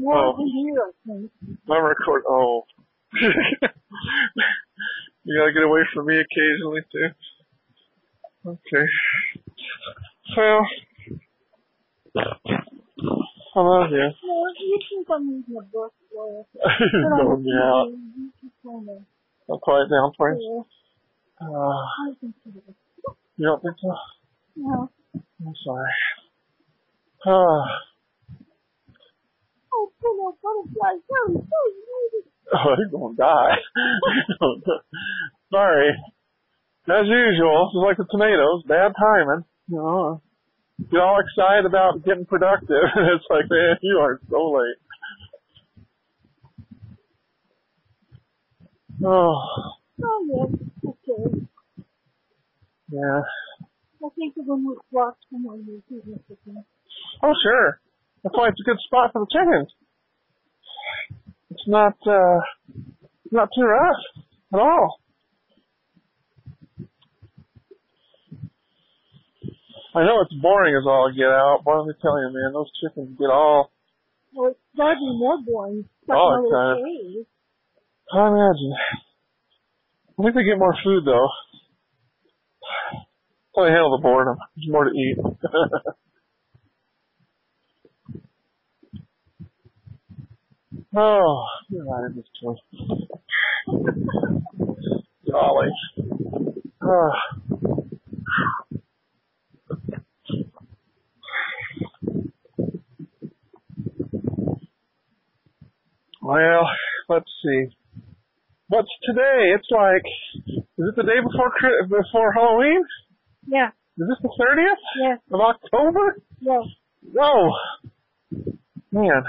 More than here, I think. My record. Oh. You gotta get away from me occasionally, too. Okay. Well, I love you. No, you think I'm reading a book, Laura. Don't me out. I'll quiet down for you. I think so. You don't think so? No. I'm sorry. Oh, poor little butterfly. Sorry, Oh, he's gonna die. Sorry. As usual, it's like the tomatoes, bad timing. You know, get all excited about getting productive, and it's like, man, you are so late. Oh. Oh, yes. Okay. Yeah. I think we're going to walk somewhere near here. Oh, sure. That's why it's a good spot for the chickens. It's not too rough at all. I know it's boring as all get out, but let me tell you, man, those chickens get all... Well, it's got to be more boring. Oh, it's kind of... I imagine. I think they get more food, though. So they handle the boredom. There's more to eat. Oh, you're right in this place. Golly. Well, let's see. What's today? It's like, is it the day before Halloween? Yeah. Is this the 30th? Yes. Of October? Yes. Whoa. Man.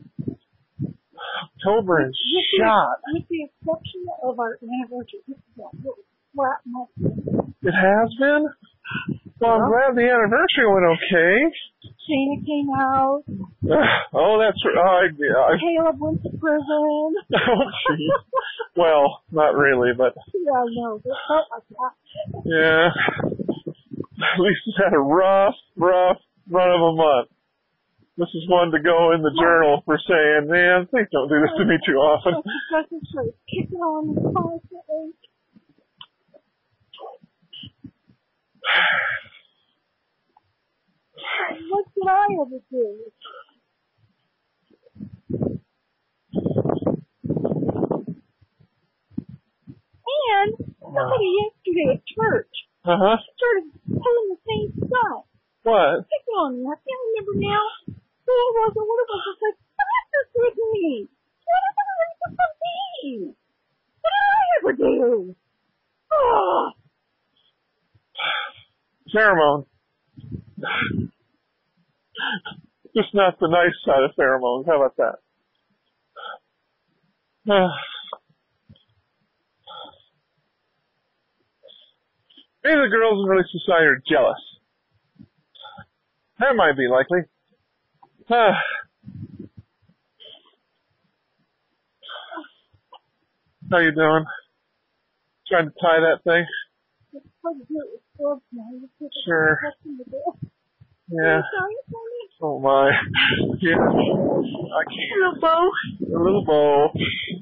October is shot. With the exception of our anniversary, this is that little flat month. It has been? Well, I'm glad the anniversary went okay. Shana came out. Oh, that's right. Caleb went to prison. Oh, geez. Well, not really, but... Yeah, I know. It felt like that. Yeah. At least it's had a rough run of a month. This is one to go in the journal for saying, man, please don't do this to me too often. Kicking on constantly. What did I ever do? And somebody yesterday at church started pulling the same stuff. What? Kicking on me. I can't remember now who it was or what it was. It's like, what is this with me? What is this with me? What did I ever do? Oh. Pheromone. Just not the nice side of pheromones. How about that? Maybe the girls in Relief Society are jealous. That might be likely. How you doing? Trying to tie that thing? Sure. Yeah. Oh my. Yeah. I can't. A little bow. A little bow.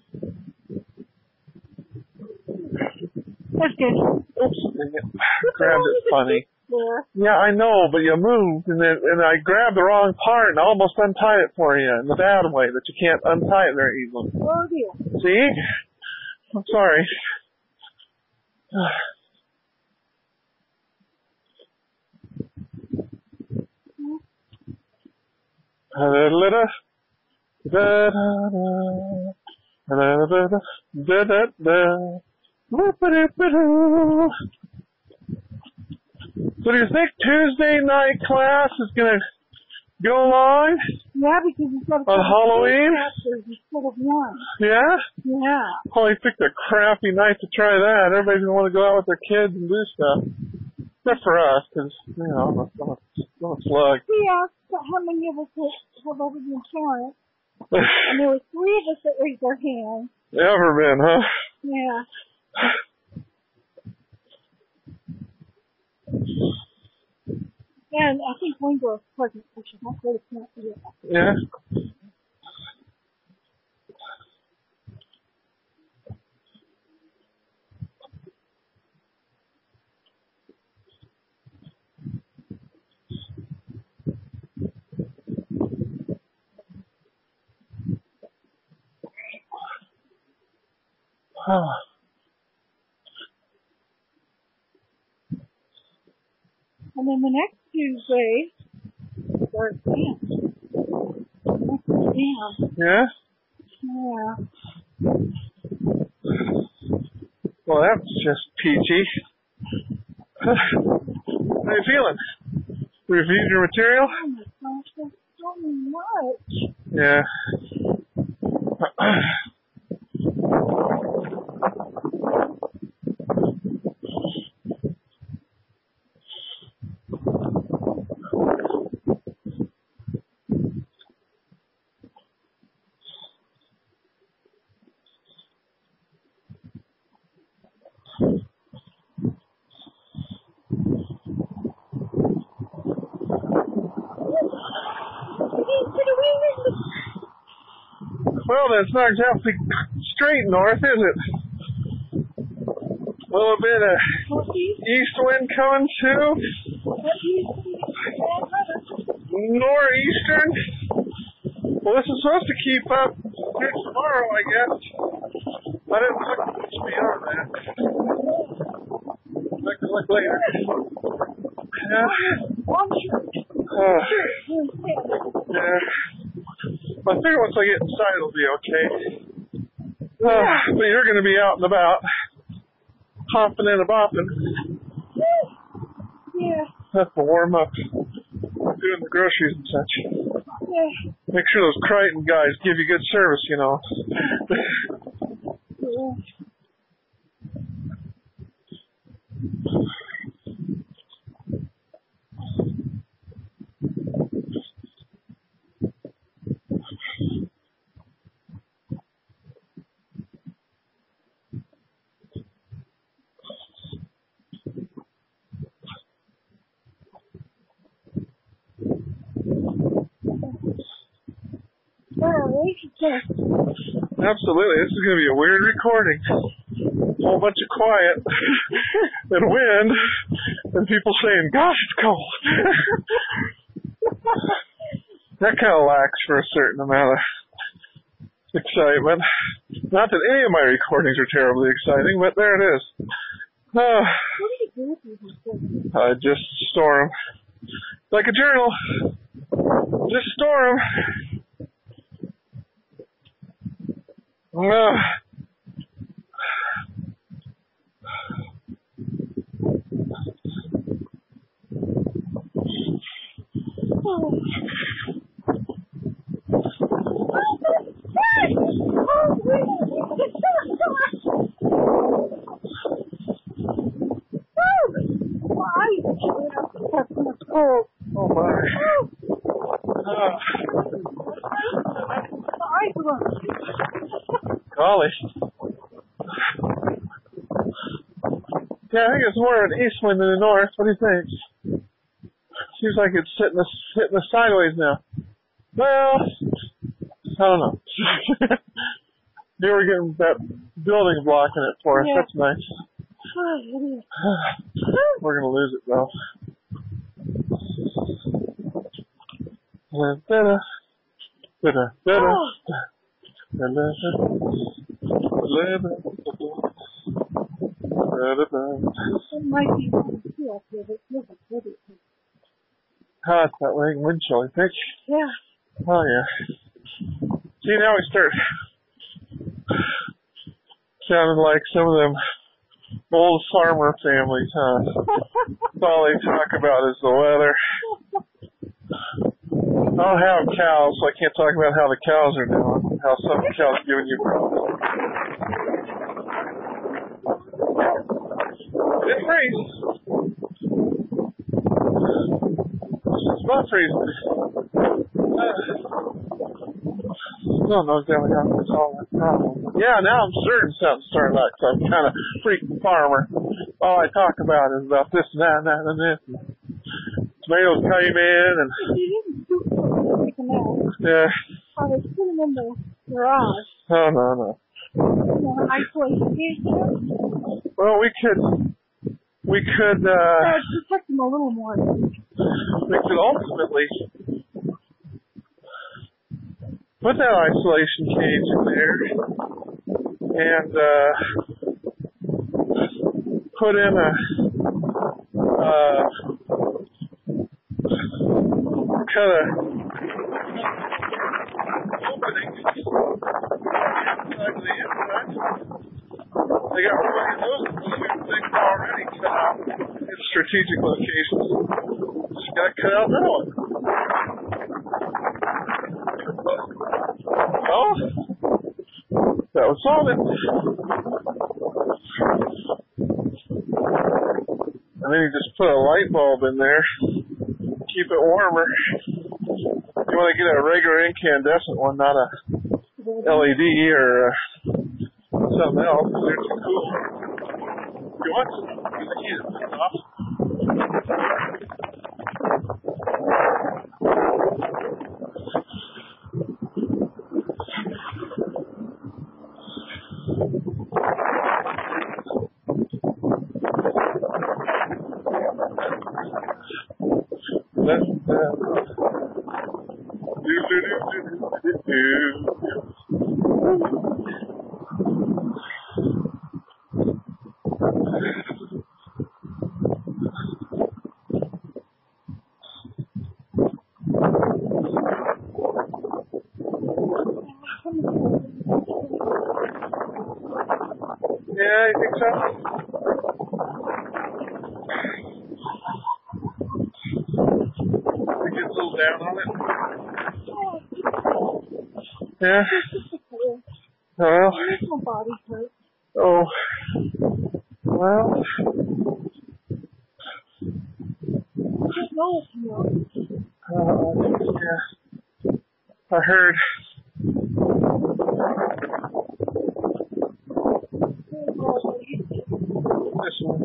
That's good. Oops. Grabbed it funny. Yeah, I know, but you moved and I grabbed the wrong part and I almost untied it for you in the bad way that you can't untie it very easily. Oh dear. See? I'm sorry. So do you think Tuesday night class is going to go long? Yeah, because you've got to on Halloween? Instead of one. Yeah? Yeah. Well, you picked a crappy night to try that. Everybody's going to want to go out with their kids and do stuff. Except for us, because, you know, I'm a slug. He asked how many of us have ever been parents. And there were 3 of us that raised their hands. Ever been, huh? Yeah. And I think one girl's pregnant, so she's not going to camp yet. Yeah? And then the next Tuesday, starts camp. Yeah? Yeah. Well, that's just peachy. How you feeling? Reviewed your material? Oh my gosh, that's so much. Yeah. Well, that's not exactly straight north, is it? A little bit of east wind coming too. Northeastern. Well, this is supposed to keep up through tomorrow, I guess. I didn't look much beyond that. I can look later. Yeah. Yeah. I figure once I get inside, it'll be okay. But you're going to be out and about, hopping and a-bopping. Yeah. Have to warm up, doing the groceries and such. Yeah. Make sure those Crichton guys give you good service, you know. Yeah. Absolutely. This is going to be a weird recording. A whole bunch of quiet and wind and people saying, gosh, it's cold. That kind of lacks for a certain amount of excitement. Not that any of my recordings are terribly exciting, but there it is. I just store them. Like a journal. Just store them. Oh my. Golly. Yeah, I think it's more of an east wind than the north. What do you think? Seems like it's hitting us sideways now. Well, I don't know. They were getting that building blocking it for us. Yeah. That's nice. We're going to lose it, though. Oh, it's that wind chill, I think. Yeah. Oh, yeah. See, now we start sounding like some of them old farmer families, huh? That's all they talk about is the weather. I don't have cows, so I can't talk about how the cows are doing, how some cows are giving you problems. It freezes. It's not freezing. Don't know exactly how to solve that problem. Yeah, now I'm certain something's starting out because I'm kind of freaking farmer. All I talk about is about this and that and that and this. Tomatoes came in and... Yeah. I was sitting in the garage. Oh, no. Well, we could protect them a little more. We could ultimately put that isolation cage in there and put in a kind of opening inside the inside. They got one of those things already cut out in strategic locations. Just got to cut out that one. Oh, that was solid. And then you just put a light bulb in there, keep it warmer. You want to get a regular incandescent one, not a LED or something else. They're too cool. If you want some, you can use it off. Yeah, I think so. It gets a little down on it. Yeah. Well. My body hurts. Oh. Well. Yeah. I heard. This one.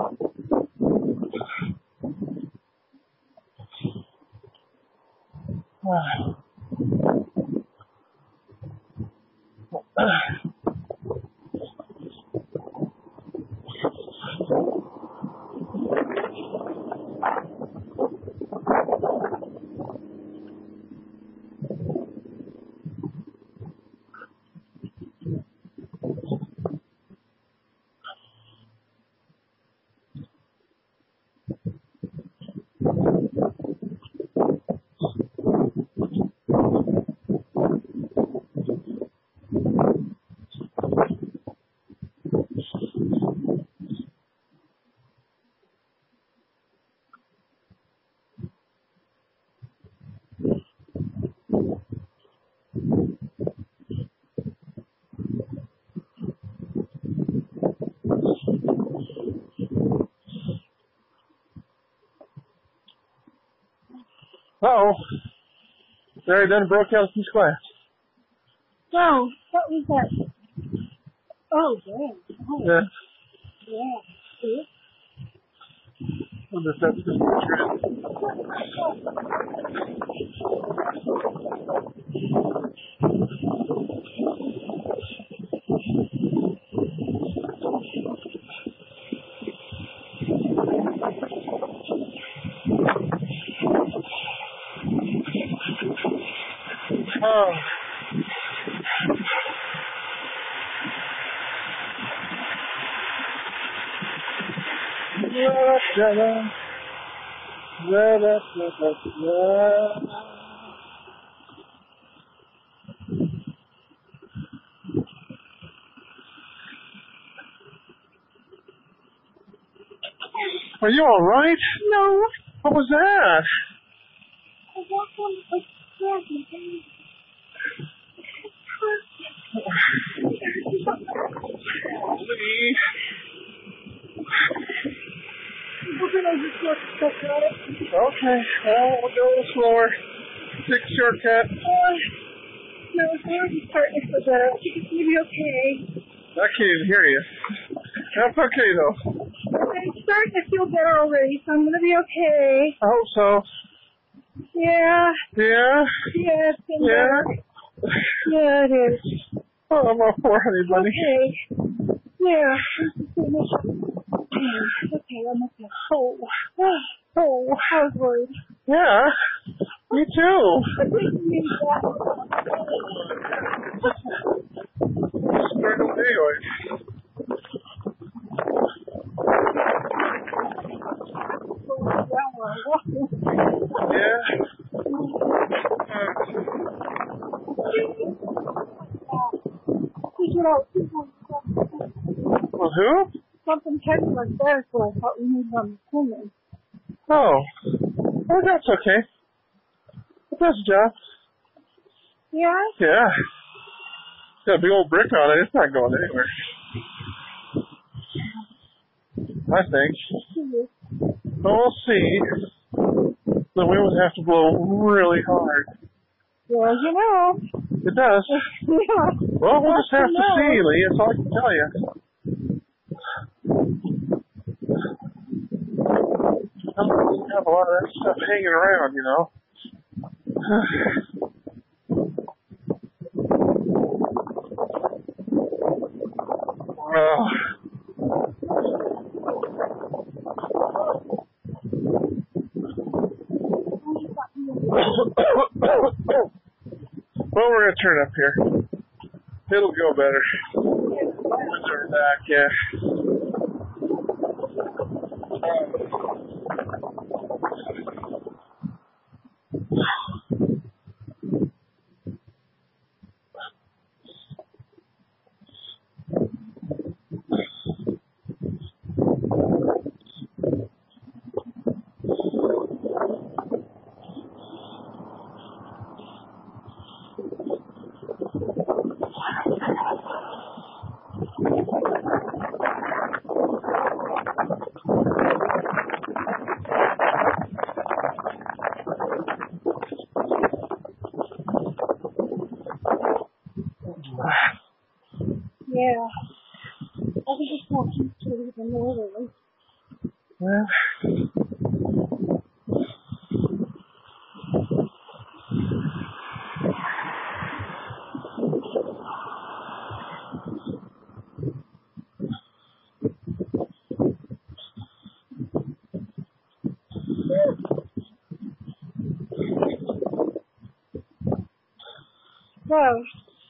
Uh-oh. There, done broke out some glass. No, what was that? Oh, damn. Oh. Yeah. Yeah. See? I wonder if that's just the trend. Oh. Are you all right? No. What was that? I walked on the stairs and Lee. we're going to just look stuff at it. Okay, well, we'll go a little slower. Take a shortcut. No, it's already starting to feel better. I think it's going to be okay. I can't even hear you. That's okay, though. It's starting to feel better already, so I'm going to be okay. I hope so. Yeah. Yeah? Yeah, it's been Yeah? better. Yeah, it is. Oh, my poor honey bunny. Okay. Yeah. Okay, I'm okay. Oh. Oh, I was worried. Yeah, me too. I didn't mean that. Starting the day what I was thinking. Well, who? Something heavy like there, so I thought we needed on the swimming. Oh. Oh, that's okay. It does the job. Yeah? Yeah. It's got a big old brick on it. It's not going anywhere. I think. But we'll see. The wind would have to blow really hard. Well, you know. It does. Yeah. Well, we'll just have to see, Lee. That's all I can tell you. I don't have a lot of that stuff hanging around, you know. Well, we're going to turn up here. It'll go better. When they're back, yeah. Yeah. I think it's more peaceful than northern. Well, Well,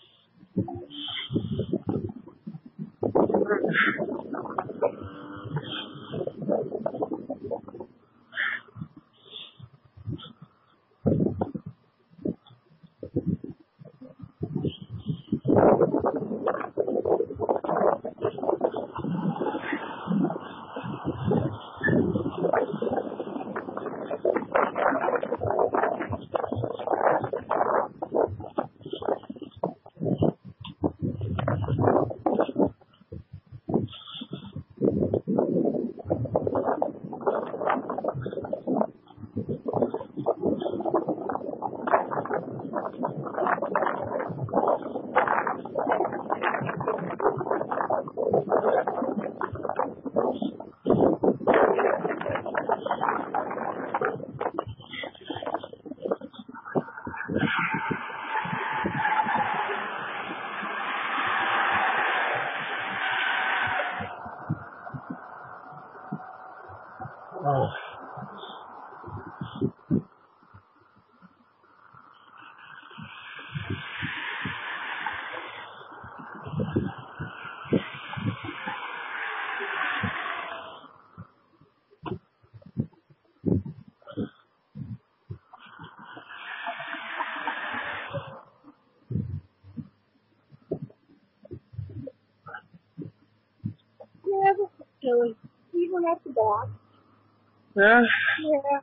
yeah, this is silly. Even at the back. yeah. Yeah.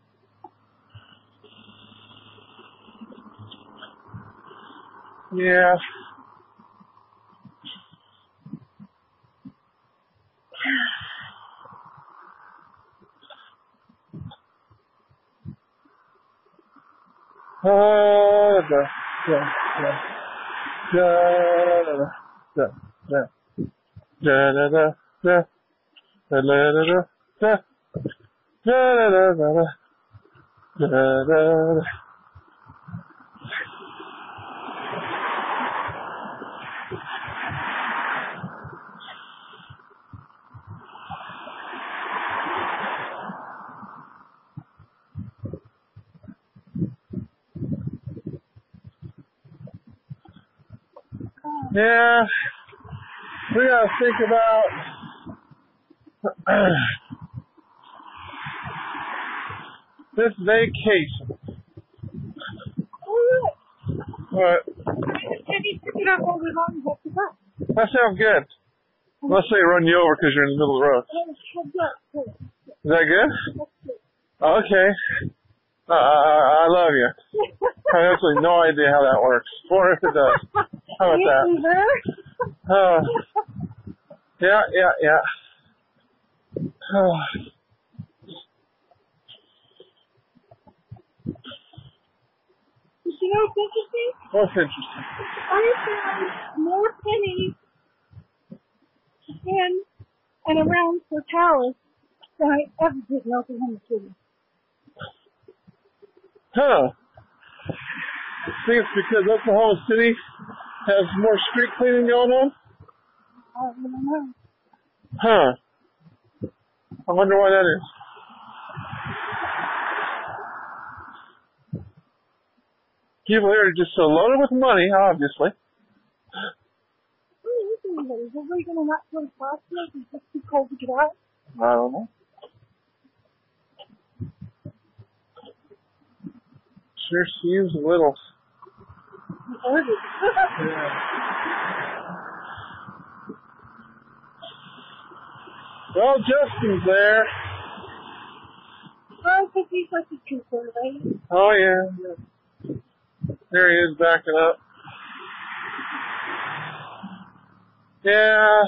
Yeah. Yeah, we gotta think about this vacation. Oh, What? yeah. Maybe pick it up all we want and get the bus. That sounds good. Unless they run you over because you're in the middle of the road. Is that good? Okay. I love you. I have absolutely no idea how that works. Or if it does. How about that? Yeah. You know what's interesting? What's interesting? I found more pennies in and around Fort Tawas than I ever did in Oklahoma City. Huh. I think it's because Oklahoma City has more street cleaning going on? I don't know. Huh. I wonder why that is. People here are just so loaded with money, obviously. What are you doing? Is everybody going to not go to class yet? Is it just too cold to get out? I don't know. Sure seems a little. Yeah. Well, Justin's there. Oh, because he's like a trooper, right? Oh, yeah. There he is backing up. Yeah.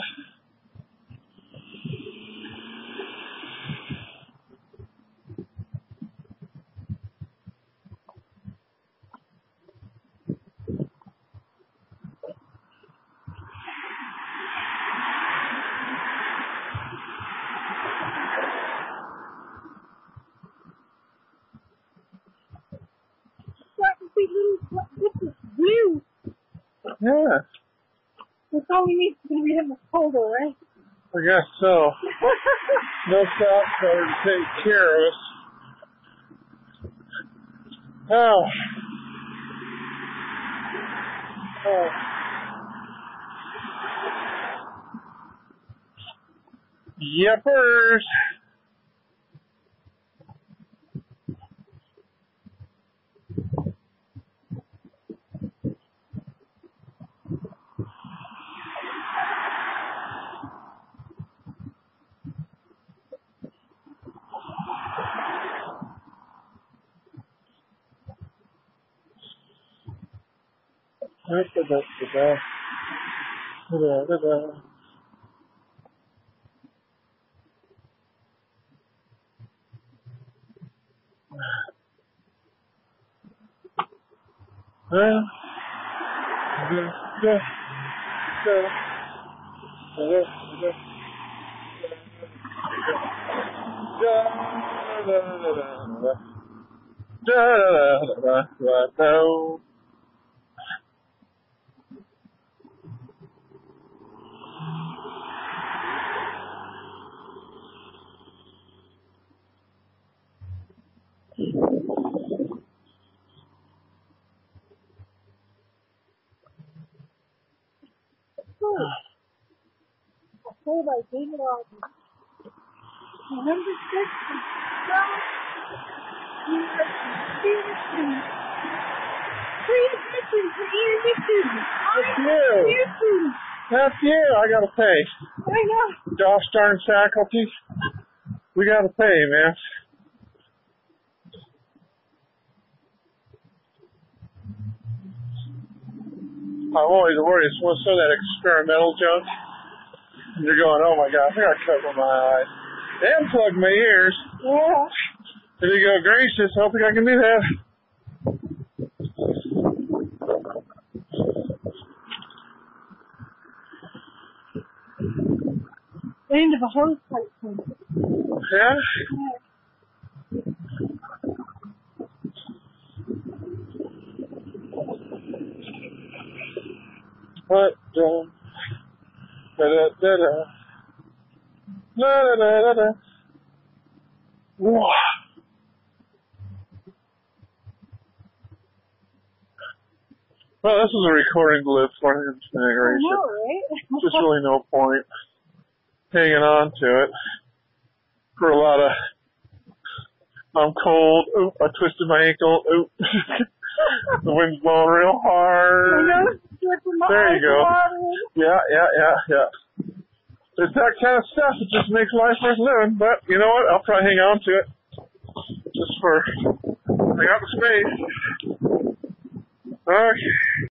This is blue. Yeah. That's all we need to be in the colder, right? I guess so. No stop cover to take care of us. Oh. Yepers. I say by David Alden. November 6th, Free admission for Ian Nixon. That's you. I gotta pay. I know. Gosh darn faculty. We gotta pay, man. I'm always worried someone saw that experimental junk. And you're going, oh my gosh, I gotta cover my eyes. And plug my ears. Yeah. And you go, gracious, I don't think I can do that. The end of a hose pipe thing. Yeah? What the? Da-da-da-da. La-da-da-da-da. Wow. Well, this is a recording loop for the integration. I know, right? There's really no point hanging on to it for a lot of, I'm cold, oop, I twisted my ankle, oop, the wind's blowing real hard. I know. good for my There you go. watering. Yeah. It's that kind of stuff that just makes life worth living. But you know what? I'll probably hang on to it. Just for, I got the space. Okay.